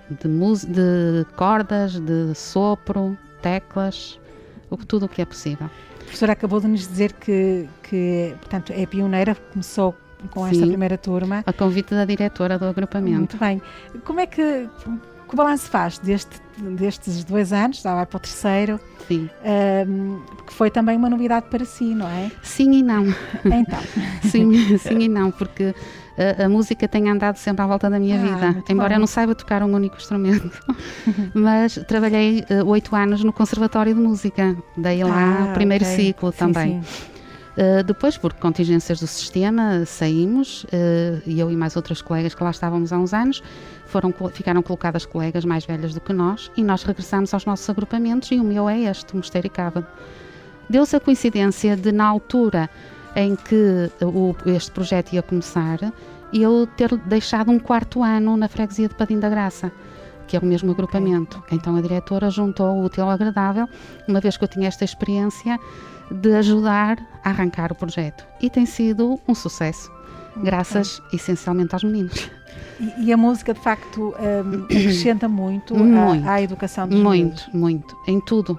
de cordas, de sopro, teclas, tudo o que é possível. A professora acabou de nos dizer que portanto, é pioneira, começou com esta primeira turma. A convite da diretora do agrupamento. Muito bem. Como é que o balanço faz destes 2 anos, já vai para o 3º? Sim. Porque foi também uma novidade para si, não é? Sim e não. Então. sim e não, porque a música tem andado sempre à volta da minha vida, embora eu não saiba tocar um único instrumento. Mas trabalhei 8 anos no Conservatório de Música, dei lá o primeiro ciclo também. Sim. Depois, por contingências do sistema, saímos, e eu e mais outras colegas que lá estávamos há uns anos, ficaram colocadas colegas mais velhas do que nós e nós regressámos aos nossos agrupamentos e o meu é este, o Mosteiro e Cávado. Deu-se a coincidência de, na altura em que este projeto ia começar, eu ter deixado um 4º ano na freguesia de Padim da Graça, que é o mesmo agrupamento. Então a diretora juntou o útil ao agradável, uma vez que eu tinha esta experiência de ajudar a arrancar o projeto. E tem sido um sucesso, graças essencialmente aos meninos. E a música, de facto, acrescenta muito à educação dos meninos. Muito. Em tudo.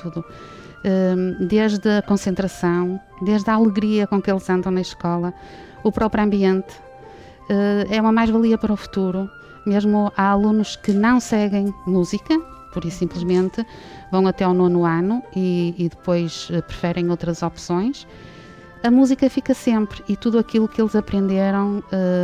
Desde a concentração, desde a alegria com que eles andam na escola, o próprio ambiente. É uma mais-valia para o futuro. Mesmo há alunos que não seguem música, por isso simplesmente vão até ao 9º ano e depois preferem outras opções. A música fica sempre, e tudo aquilo que eles aprenderam,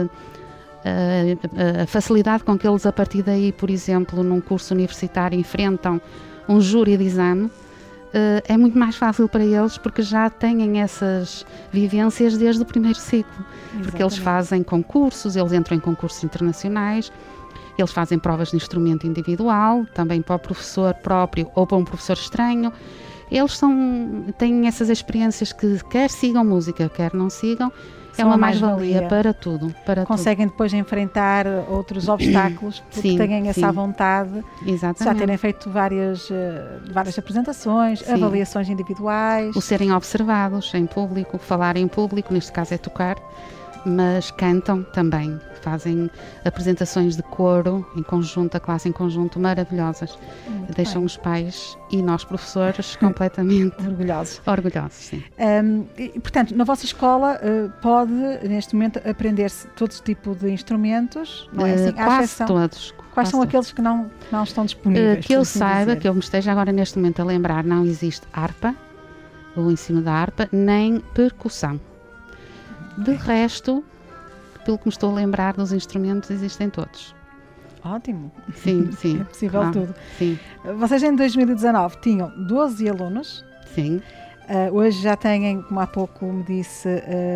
a facilidade com que eles a partir daí, por exemplo, num curso universitário enfrentam um júri de exame, é muito mais fácil para eles porque já têm essas vivências desde o primeiro ciclo. Exatamente. Porque eles fazem concursos, eles entram em concursos internacionais, eles fazem provas de instrumento individual, também para o professor próprio ou para um professor estranho. Eles têm essas experiências que quer sigam música, quer não sigam, é uma mais-valia para tudo. Conseguem depois enfrentar outros obstáculos porque têm essa vontade. Exatamente. Já terem feito várias apresentações, avaliações individuais. O serem observados em público, falar em público, neste caso é tocar, mas cantam também. Fazem apresentações de coro em conjunto, a classe em conjunto, maravilhosas. Deixam os pais e nós, professores, completamente orgulhosos, sim. E, portanto, na vossa escola pode, neste momento, aprender-se todo tipo de instrumentos? Não é assim? Quase todos. Quais são aqueles que não estão disponíveis? Que eu saiba, que eu me esteja agora neste momento a lembrar, não existe harpa, o ensino da harpa, nem percussão. De resto, pelo que me estou a lembrar dos instrumentos, existem todos. Ótimo. Sim. É possível tudo. Sim. Vocês em 2019 tinham 12 alunos. Sim. Hoje já têm, como há pouco me disse,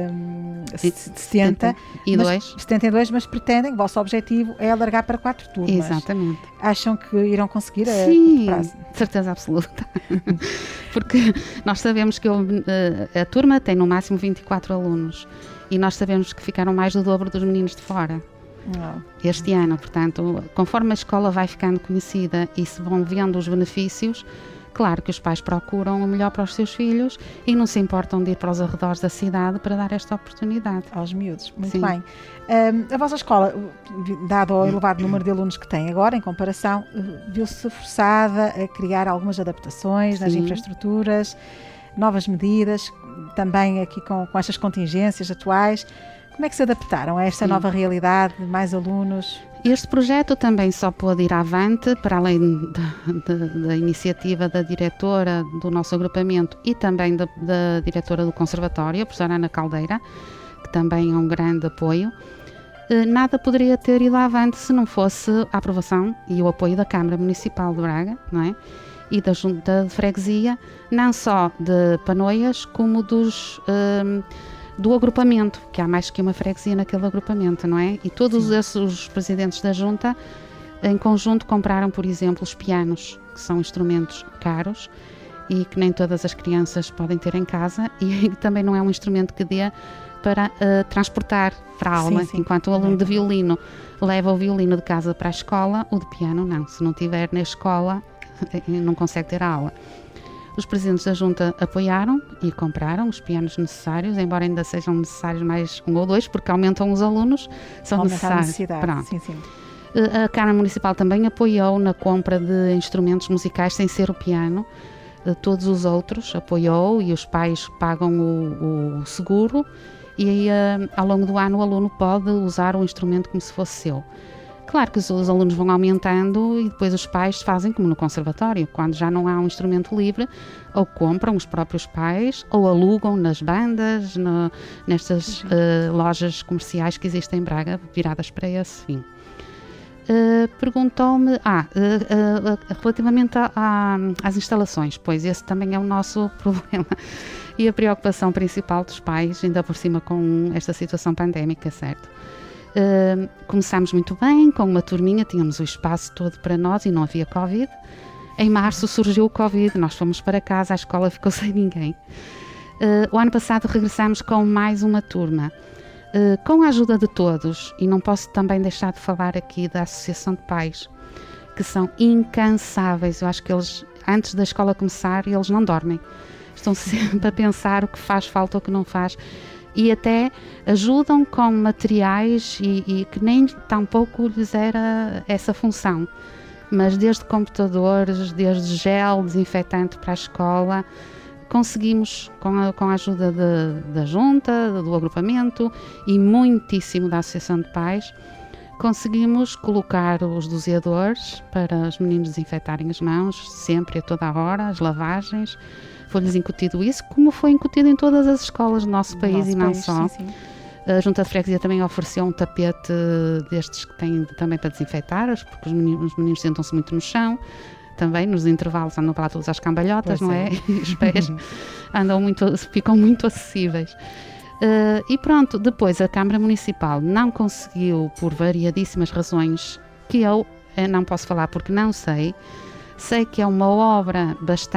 72, mas pretendem, o vosso objetivo é alargar para 4 turmas. Exatamente. Acham que irão conseguir Sim, a prazo? Certeza absoluta. Porque nós sabemos que a turma tem no máximo 24 alunos e nós sabemos que ficaram mais do dobro dos meninos de fora. Este ano, portanto, conforme a escola vai ficando conhecida e se vão vendo os benefícios, claro que os pais procuram o melhor para os seus filhos e não se importam de ir para os arredores da cidade para dar esta oportunidade. Aos miúdos, muito bem. A vossa escola, dado o elevado número de alunos que tem agora, em comparação, viu-se forçada a criar algumas adaptações nas infraestruturas, novas medidas, também aqui com estas contingências atuais. Como é que se adaptaram a esta nova realidade de mais alunos? Este projeto também só pôde ir avante, para além da iniciativa da diretora do nosso agrupamento e também da diretora do Conservatório, a professora Ana Caldeira, que também é um grande apoio. Nada poderia ter ido avante se não fosse a aprovação e o apoio da Câmara Municipal de Braga, não é? E da Junta de Freguesia, não só de Panoias, como do agrupamento, que há mais que uma freguesia naquele agrupamento, não é? E todos os presidentes da junta, em conjunto, compraram, por exemplo, os pianos, que são instrumentos caros e que nem todas as crianças podem ter em casa e também não é um instrumento que dê para transportar para a aula, enquanto o aluno de violino leva o violino de casa para a escola, o de piano não. Se não tiver na escola, não consegue ter a aula. Os presidentes da junta apoiaram e compraram os pianos necessários, embora ainda sejam necessários mais 1 ou 2, porque aumentam os alunos, são necessários. A Câmara Municipal também apoiou na compra de instrumentos musicais sem ser o piano, todos os outros apoiou e os pais pagam o seguro e ao longo do ano o aluno pode usar o instrumento como se fosse seu. Claro que os alunos vão aumentando e depois os pais fazem como no conservatório, quando já não há um instrumento livre, ou compram os próprios pais, ou alugam nas bandas, nestas lojas comerciais que existem em Braga, viradas para esse fim. Perguntou-me, relativamente às instalações, pois esse também é o nosso problema e a preocupação principal dos pais, ainda por cima com esta situação pandémica, certo? Começámos muito bem, com uma turminha, tínhamos o espaço todo para nós e não havia Covid. Em março surgiu o Covid, nós fomos para casa, a escola ficou sem ninguém. O ano passado regressámos com mais uma turma, com a ajuda de todos, e não posso também deixar de falar aqui da Associação de Pais, que são incansáveis. Eu acho que eles, antes da escola começar, eles não dormem, estão sempre a pensar o que faz falta ou o que não faz. E até ajudam com materiais e que nem tampouco lhes era essa função. Mas desde computadores, desde gel desinfetante para a escola, conseguimos, com a ajuda da junta, do agrupamento e muitíssimo da Associação de Pais, conseguimos colocar os doseadores para os meninos desinfetarem as mãos, sempre a toda a hora, as lavagens. Foi-lhes incutido isso, como foi incutido em todas as escolas do nosso país e não só. Sim. A Junta de Freguesia também ofereceu um tapete destes que têm também para desinfetar, porque os meninos sentam-se muito no chão, também nos intervalos andam para lá todos às cambalhotas, não é? E os pés ficam muito acessíveis. E pronto, depois a Câmara Municipal não conseguiu, por variadíssimas razões, que eu não posso falar porque não sei. Sei que é uma obra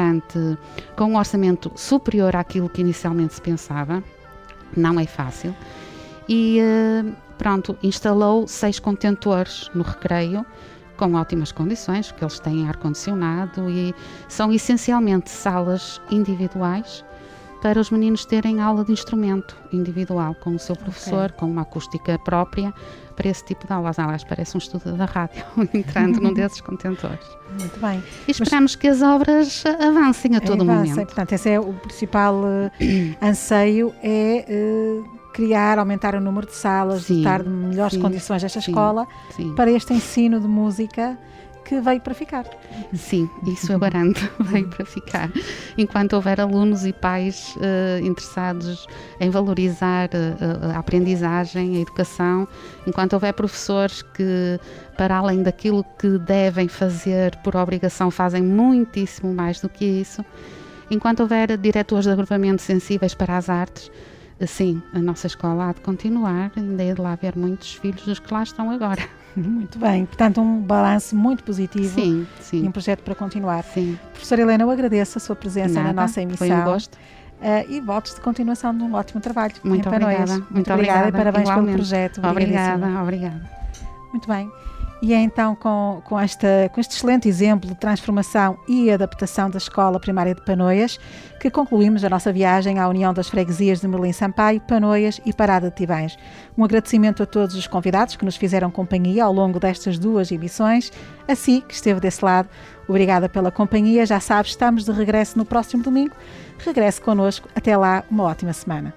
com um orçamento superior àquilo que inicialmente se pensava, não é fácil, e pronto, instalou 6 contentores no recreio, com ótimas condições, porque eles têm ar-condicionado e são essencialmente salas individuais para os meninos terem aula de instrumento individual com o seu professor, com uma acústica própria para esse tipo de aulas. Aliás, parece um estudo da rádio, entrando num desses contentores. Muito bem. E esperamos que as obras avancem a todo momento. Portanto, esse é o principal anseio, é aumentar o número de salas, dotar de melhores condições esta escola para este ensino de música que veio para ficar. Sim, isso eu garanto, veio para ficar. Enquanto houver alunos e pais interessados em valorizar a aprendizagem, a educação, enquanto houver professores que, para além daquilo que devem fazer por obrigação, fazem muitíssimo mais do que isso, enquanto houver diretores de agrupamento sensíveis para as artes, sim, a nossa escola há de continuar, ainda é de lá haver muitos filhos dos que lá estão agora. Muito bem, portanto um balanço muito positivo e um projeto para continuar. Professora Helena, eu agradeço a sua presença na nossa emissão. Foi um gosto. E votos de continuação de um ótimo trabalho. Muito obrigada. Muito obrigada e parabéns pelo projeto. Obrigada. Muito bem. E é então com este excelente exemplo de transformação e adaptação da Escola Primária de Panoias que concluímos a nossa viagem à União das Freguesias de Merlim Sampaio, Panoias e Parada de Tivães. Um agradecimento a todos os convidados que nos fizeram companhia ao longo destas 2 emissões. A si, que esteve desse lado, obrigada pela companhia. Já sabes, estamos de regresso no próximo domingo. Regresse connosco. Até lá, uma ótima semana.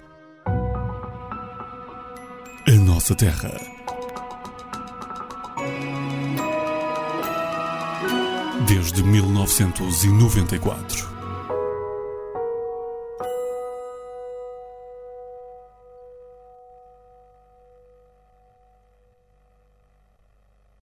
A nossa terra. Desde 1994.